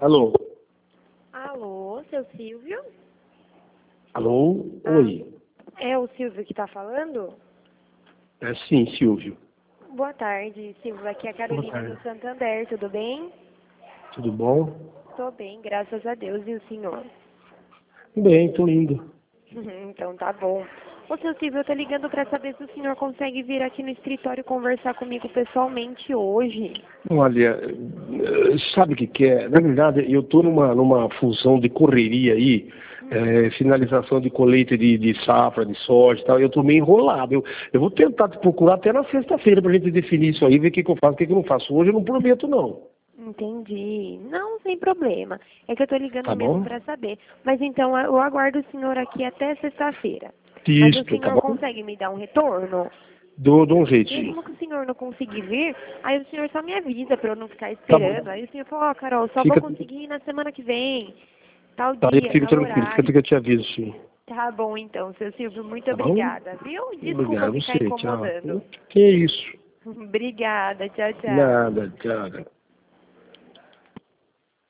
Alô? Alô, seu Silvio? Alô? Oi. É o Silvio que tá falando? É sim, Silvio. Boa tarde, Silvio. Aqui é a Carolina Boa tarde. do Santander, tudo bem? Tudo bom? Tô bem, graças a Deus. E o senhor? Bem, tô indo. Então tá bom. Ô, seu Silvio, eu tô ligando pra saber se o senhor consegue vir aqui no escritório conversar comigo pessoalmente hoje. Olha, sabe o que que é? Na verdade, eu tô numa função de correria aí, finalização de colheita de safra, de soja e tal, e eu tô meio enrolado. Eu vou tentar te procurar até na sexta-feira pra gente definir isso aí, ver o que que eu faço, o que que eu não faço. Hoje eu não prometo, não. Entendi. Não, sem problema. É que eu tô ligando Tá mesmo bom? pra saber. Mas então eu aguardo o senhor aqui até sexta-feira. Mas o Isso, tá senhor bom? consegue me dar um retorno? Dou um jeitinho. Mesmo que o senhor não conseguir vir, aí o senhor só me avisa pra eu não ficar Tá esperando. bom. Aí o senhor fala, ó, Carol, só vou Fica, conseguir na semana que vem, tal tá, eu dia, fico tal tranquilo, fica que horário. eu te aviso, sim. Tá bom então, seu Silvio, muito Tá bom? obrigada, viu? Desculpa Obrigado a ficar você, tchau. incomodando. Que isso? Obrigada, tchau, tchau. Nada, tchau.